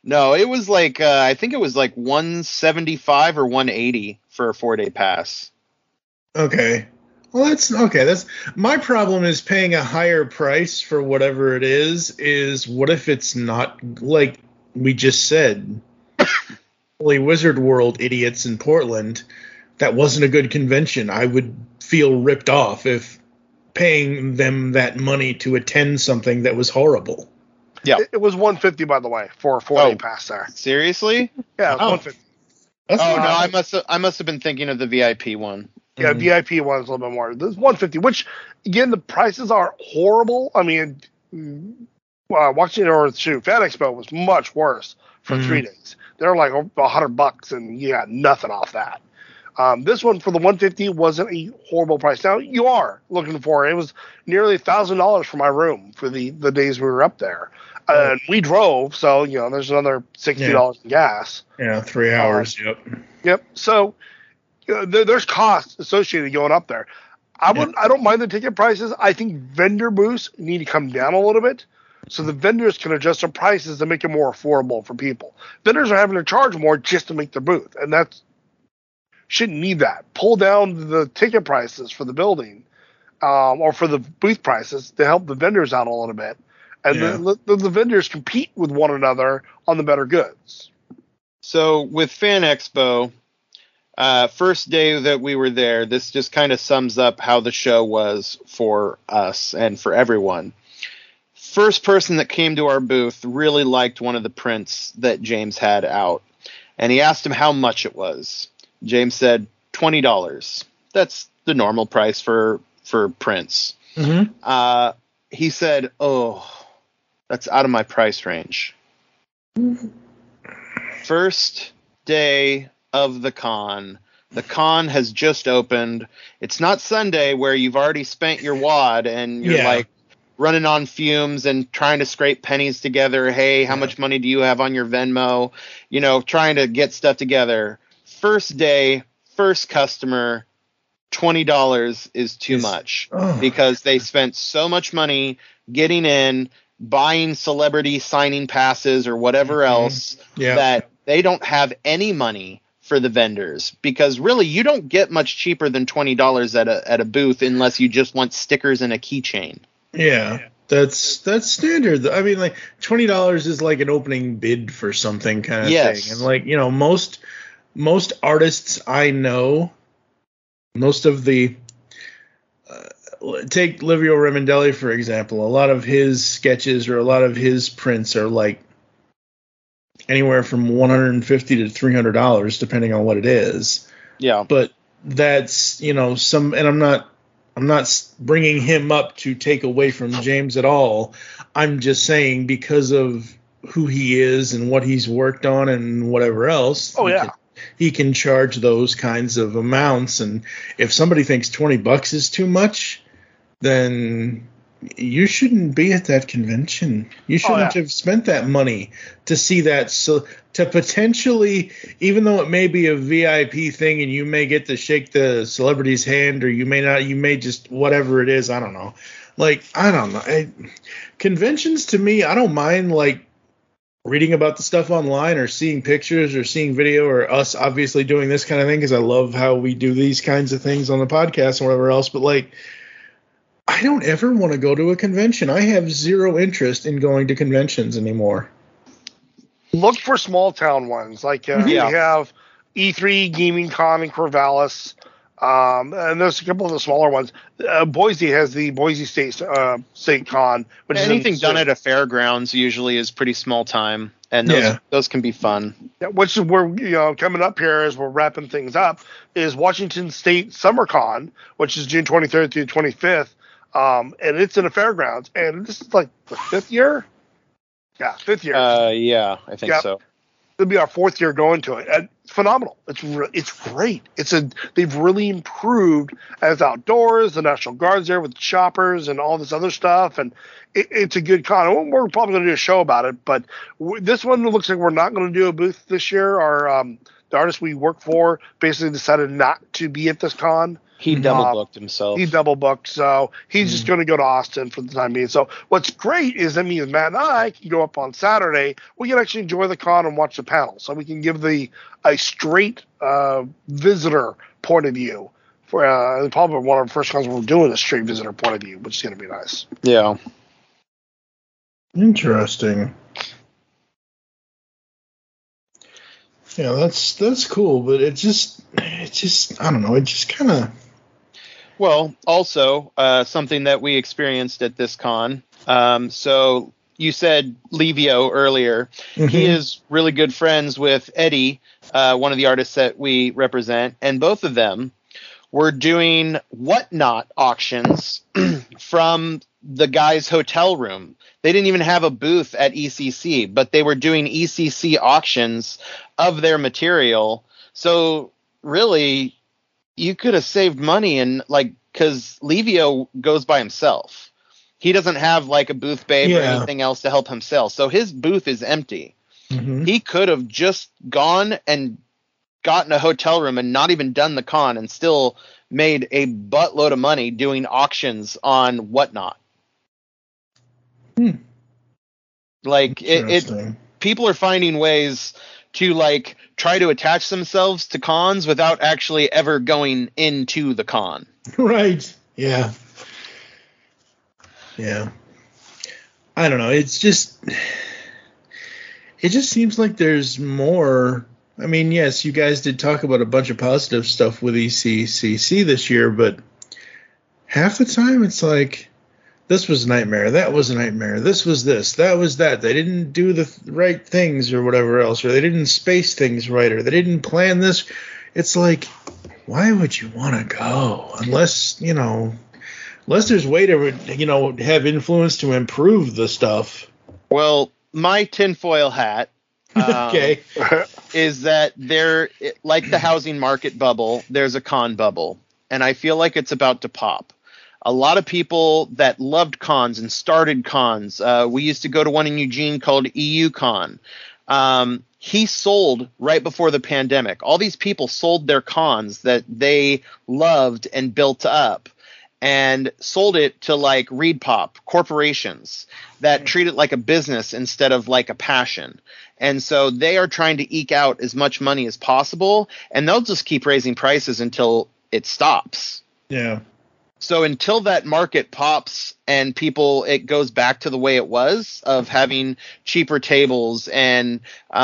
No, it was like I think it was like 175 or 180 for a 4-day pass. Okay. Well, that's okay. That's my problem is paying a higher price for whatever it is what if it's not like we just said? Holy Wizard World idiots in Portland. That wasn't a good convention. I would feel ripped off if paying them that money to attend something that was horrible. Yeah, it was $150 by the way for a 4-day pass there. Seriously? Yeah, it was $150. No, I must have been thinking of the VIP one. Yeah, VIP one is a little bit more. There's $150, which again the prices are horrible. I mean, watching Fan Expo was much worse for 3 days. They're like $100, and you got nothing off that. This one for the $150 wasn't a horrible price. Now you are looking for it was nearly $1,000 for my room for the days we were up there. And we drove, so there's another $60 in gas. Yeah, 3 hours. Yep. So there's costs associated going up there. I don't mind the ticket prices. I think vendor booths need to come down a little bit, so the vendors can adjust their prices to make it more affordable for people. Vendors are having to charge more just to make their booth, and that's shouldn't need that. Pull down the ticket prices for the building, or for the booth prices to help the vendors out a little bit. And the vendors compete with one another on the better goods. So with Fan Expo, first day that we were there, this just kind of sums up how the show was for us and for everyone. First person that came to our booth really liked one of the prints that James had out. And he asked him how much it was. James said $20. That's the normal price for prints. Mm-hmm. He said, "Oh, that's out of my price range." First day of the con. The con has just opened. It's not Sunday where you've already spent your wad and you're like running on fumes and trying to scrape pennies together. Hey, how much money do you have on your Venmo? Trying to get stuff together. First day, first customer, $20 is too much because they spent so much money getting in, buying celebrity signing passes or whatever else that they don't have any money for the vendors, because really you don't get much cheaper than $20 at a booth unless you just want stickers and a keychain. Yeah. That's standard. I mean, like $20 is like an opening bid for something kind of thing. And like, most artists I know, most of the take Livio Remendelli, for example. A lot of his sketches or a lot of his prints are like anywhere from $150 to $300, depending on what it is. Yeah. But that's, and I'm not bringing him up to take away from James at all. I'm just saying because of who he is and what he's worked on and whatever else. He can charge those kinds of amounts. And if somebody thinks $20 is too much, then you shouldn't be at that convention. You shouldn't have spent that money to see that. So to potentially, even though it may be a VIP thing and you may get to shake the celebrity's hand or you may not, you may just, whatever it is, I don't know. Conventions to me, I don't mind reading about the stuff online or seeing pictures or seeing video or us obviously doing this kind of thing because I love how we do these kinds of things on the podcast and whatever else. But I don't ever want to go to a convention. I have zero interest in going to conventions anymore. Look for small town ones. We have E3 Gaming Con in Corvallis. And there's a couple of the smaller ones. Boise has the Boise State Con. Which anything done at a fairgrounds usually is pretty small time, and those can be fun. Yeah, which is where coming up here as we're wrapping things up is Washington State Summer Con, which is June 23rd through 25th, and it's in a fairgrounds. And this is the 5th year. Yeah, 5th year. I think so. It'll be our 4th year going to it. And it's phenomenal. It's great. They've really improved as outdoors. The National Guard's there with the choppers and all this other stuff, and it's a good con. We're probably going to do a show about it, but this one looks like we're not going to do a booth this year. the artist we work for basically decided not to be at this con. He double booked himself. He double booked, so he's just going to go to Austin for the time being. So what's great is that me and Matt and I can go up on Saturday. We can actually enjoy the con and watch the panel, so we can give a straight visitor point of view. For probably one of the first cons we're doing a straight visitor point of view, which is going to be nice. Yeah. Interesting. Yeah, that's cool, but it just I don't know, it just kind of. Well, also something that we experienced at this con. So you said Livio earlier. Mm-hmm. He is really good friends with Eddie, one of the artists that we represent, and both of them were doing Whatnot auctions from the guy's hotel room. They didn't even have a booth at ECC, but they were doing ECC auctions of their material. So really, you could have saved money because Livio goes by himself. He doesn't have like a booth babe or anything else to help him sell. So his booth is empty. Mm-hmm. He could have just gone and gotten a hotel room and not even done the con and still made a buttload of money doing auctions on Whatnot. Like people are finding ways to like try to attach themselves to cons without actually ever going into the con. Right. Yeah. Yeah. I don't know. It just seems like there's more. I mean, yes, you guys did talk about a bunch of positive stuff with ECCC this year, but half the time it's like, this was a nightmare, that was a nightmare, this was this, that was that. They didn't do the right things or whatever else, or they didn't space things right, or they didn't plan this. It's like, why would you want to go? Unless there's a way to, have influence to improve the stuff. Well, my tinfoil hat okay. is that there, like the housing market bubble, there's a con bubble. And I feel like it's about to pop. A lot of people that loved cons and started cons. We used to go to one in Eugene called EUCon. He sold right before the pandemic. All these people sold their cons that they loved and built up and sold it to like ReedPop corporations that treat it like a business instead of like a passion. And so they are trying to eke out as much money as possible, and they'll just keep raising prices until it stops. Yeah. So until that market pops and it goes back to the way it was of having cheaper tables and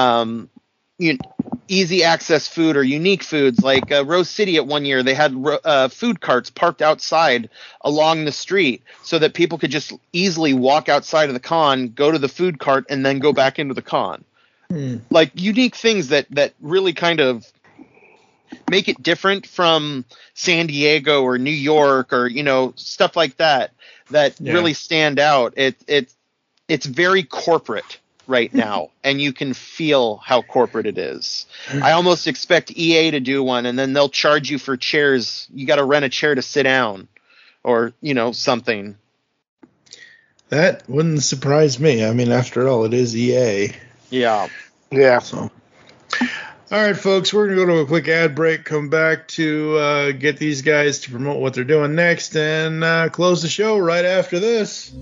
easy access food or unique foods, like Rose City at one year, they had food carts parked outside along the street so that people could just easily walk outside of the con, go to the food cart, and then go back into the con. Like unique things that really kind of make it different from San Diego or New York or, stuff like that really stand out. It's very corporate right now, and you can feel how corporate it is. I almost expect EA to do one, and then they'll charge you for chairs. You got to rent a chair to sit down or, something. That wouldn't surprise me. I mean, after all, it is EA. Yeah. So. All right, folks, we're going to go to a quick ad break, come back to get these guys to promote what they're doing next, and close the show right after this.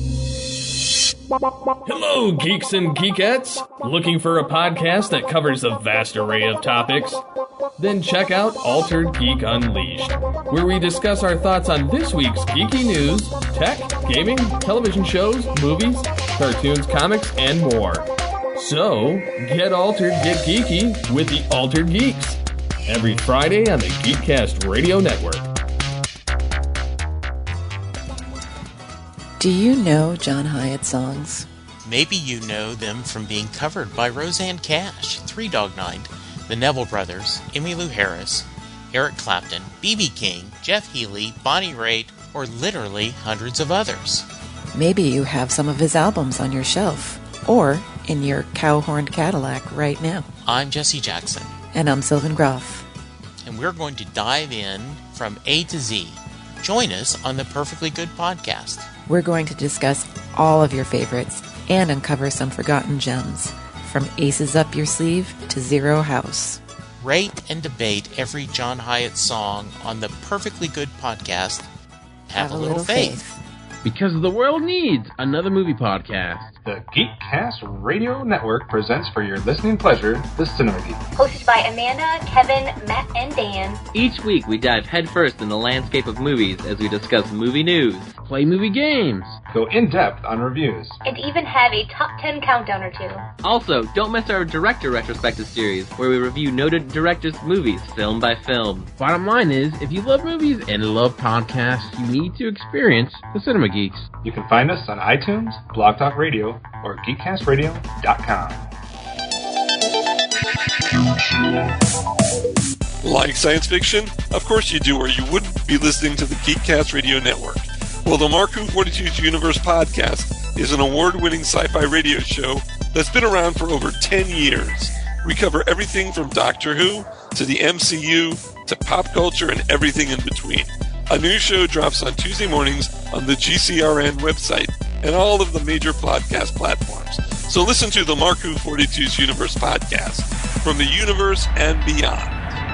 Hello, geeks and geekettes. Looking for a podcast that covers a vast array of topics? Then check out Altered Geek Unleashed, where we discuss our thoughts on this week's geeky news, tech, gaming, television shows, movies, cartoons, comics, and more. So, get altered, get geeky with the Altered Geeks. Every Friday on the Geekcast Radio Network. Do you know John Hyatt songs? Maybe you know them from being covered by Roseanne Cash, Three Dog Night, the Neville Brothers, Emmylou Harris, Eric Clapton, B.B. King, Jeff Healey, Bonnie Raitt, or literally hundreds of others. Maybe you have some of his albums on your shelf, or in your cow-horned Cadillac right now. I'm Jesse Jackson. And I'm Sylvan Groff. And we're going to dive in from A to Z. Join us on the Perfectly Good Podcast. We're going to discuss all of your favorites and uncover some forgotten gems, from Aces Up Your Sleeve to Zero House. Rate and debate every John Hyatt song on the Perfectly Good podcast. Have a little faith. Because the world needs another movie podcast. The Geekcast Radio Network presents for your listening pleasure the Cinema Geek. Hosted by Amanda, Kevin, Matt, and Dan. Each week we dive headfirst in the landscape of movies as we discuss movie news, play movie games, go in-depth on reviews, and even have a top 10 countdown or two. Also, don't miss our director retrospective series, where we review noted directors' movies film by film. Bottom line is, if you love movies and love podcasts, you need to experience the Cinema Geeks. You can find us on iTunes, Blog Talk Radio, or GeekCastRadio.com. Like science fiction? Of course you do, or you wouldn't be listening to the Geekcast Radio Network. Well, the Marku 42's Universe podcast is an award-winning sci-fi radio show that's been around for over 10 years. We cover everything from Doctor Who to the MCU to pop culture and everything in between. A new show drops on Tuesday mornings on the GCRN website and all of the major podcast platforms. So listen to the Marku 42's Universe podcast from the universe and beyond.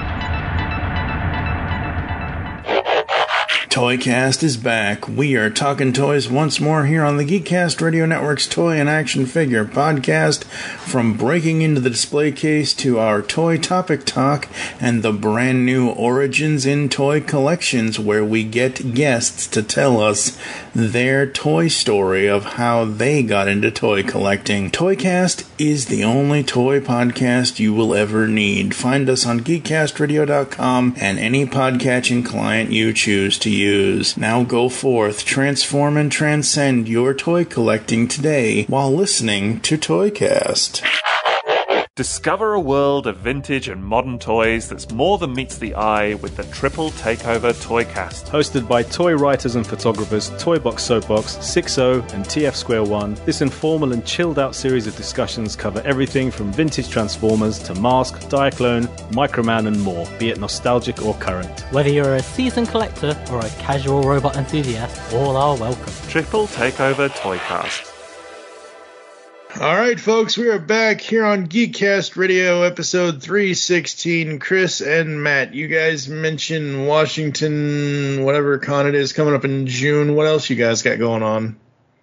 Toycast is back. We are talking toys once more here on the Geekcast Radio Network's Toy and Action Figure podcast. From breaking into the display case to our toy topic talk and the brand new Origins in Toy collections, where we get guests to tell us their toy story of how they got into toy collecting. Toycast is the only toy podcast you will ever need. Find us on geekcastradio.com and any podcatching client you choose to use. Now go forth, transform and transcend your toy collecting today while listening to Toycast. Discover a world of vintage and modern toys that's more than meets the eye with the Triple Takeover Toycast. Hosted by toy writers and photographers Toybox Soapbox, 6O, and TF Square 1, this informal and chilled out series of discussions cover everything from vintage Transformers to Mask, Diaclone, Microman and more, be it nostalgic or current. Whether you're a seasoned collector or a casual robot enthusiast, all are welcome. Triple Takeover Toycast. All right, folks, we are back here on Geekcast Radio, episode 316. Chris and Matt, you guys mentioned Washington, whatever con it is, coming up in June. What else you guys got going on?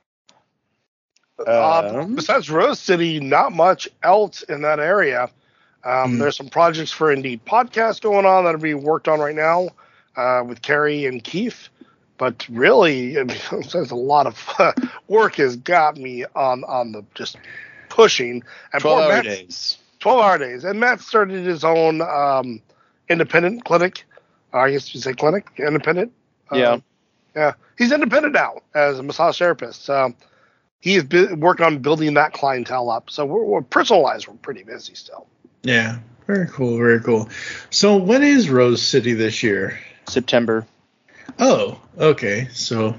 Besides Rose City, not much else in that area. There's some projects for Indeed Podcast going on that are being worked on right now with Carrie and Keith. But really, I mean, there's a lot of work has got me on the just pushing. And 12-hour days. 12-hour days. And Matt started his own independent clinic. I guess you say clinic? Independent? Yeah. Yeah. He's independent now as a massage therapist. He has worked on building that clientele up. So we're personalized. We're pretty busy still. Yeah. Very cool. Very cool. So when is Rose City this year? September. Oh, okay. So,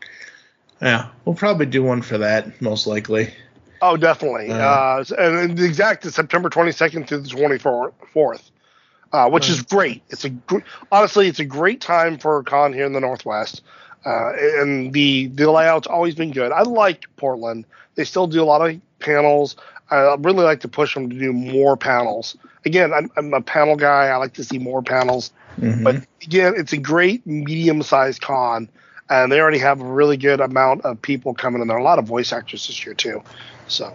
yeah, we'll probably do one for that, most likely. Oh, definitely. And the exact is September 22nd through the 24th, which is great. Honestly, it's a great time for a con here in the Northwest. And the layout's always been good. I like Portland. They still do a lot of panels. I really like to push them to do more panels. Again, I'm a panel guy. I like to see more panels. Mm-hmm. But again, it's a great medium-sized con, and they already have a really good amount of people coming in there. A lot of voice actors this year too. So,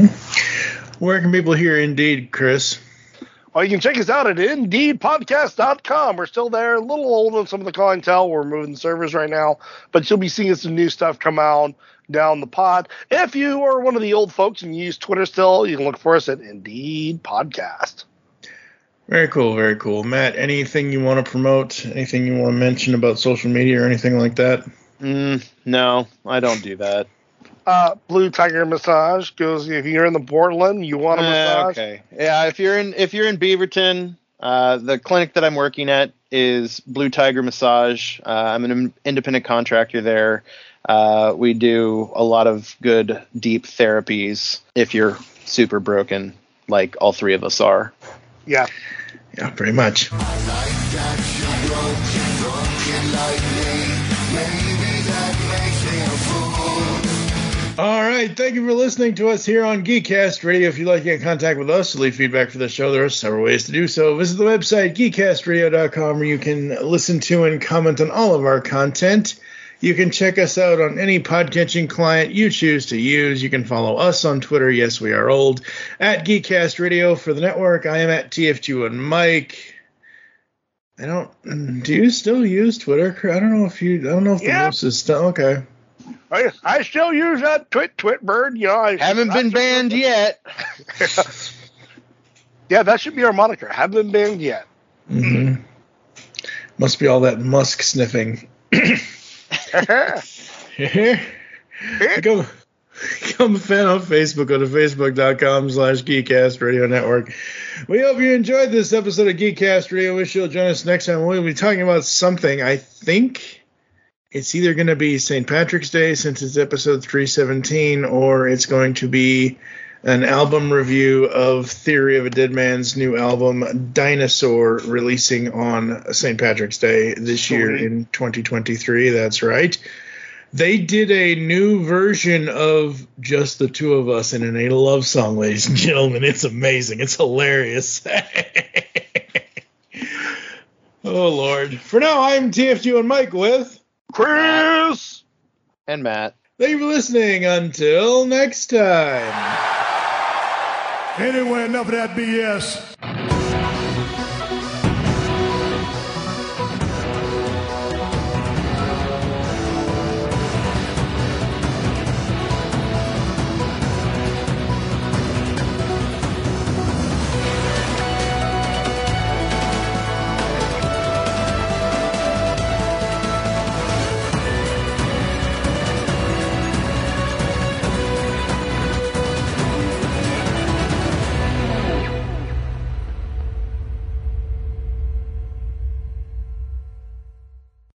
Where can people hear Indeed, Chris? Well, you can check us out at IndeedPodcast.com. We're still there, a little old on some of the clientele. We're moving servers right now, but you'll be seeing some new stuff come out down the pod. If you are one of the old folks and you use Twitter still, you can look for us at Indeed Podcast. Very cool, very cool. Matt, anything you want to promote? Anything you want to mention about social media or anything like that? No, I don't do that. Blue Tiger Massage goes if you're in the Portland, you want a massage. Okay. Yeah, if you're in Beaverton, the clinic that I'm working at is Blue Tiger Massage. I'm an independent contractor there. We do a lot of good deep therapies if you're super broken, like all three of us are. Yeah. Yeah, pretty much. All right, right. Thank you for listening to us here on Geekcast Radio. If you'd like to get in contact with us to leave feedback for the show, there are several ways to do so. Visit the website, geekcastradio.com, where you can listen to and comment on all of our content. You can check us out on any podcatching client you choose to use. You can follow us on Twitter. Yes, we are old. At Geekcast Radio for the network. I am at TFG and Mike. Do you still use Twitter? I don't know if the moose is still okay. I still use that Twitbird. You know, I haven't been banned yet. Yeah, that should be our moniker. Haven't been banned yet. Mm-hmm. Must be all that Musk sniffing. Become a fan on Facebook. Go to facebook.com/Geekcast Radio Network. We hope you enjoyed this episode of Geekcast Radio. Wish you'll join us next time. We'll be talking about something. I think it's either going to be St. Patrick's Day, since it's episode 317, or it's going to be an album review of Theory of a Dead Man's new album, Dinosaur, releasing on St. Patrick's Day this year in 2023. That's right. They did a new version of Just the Two of Us in a love song, ladies and gentlemen. It's amazing. It's hilarious. Oh, Lord. For now, I'm TFG and Mike with Chris and Matt. Thank you for listening. Until next time. Anyway, enough of that BS.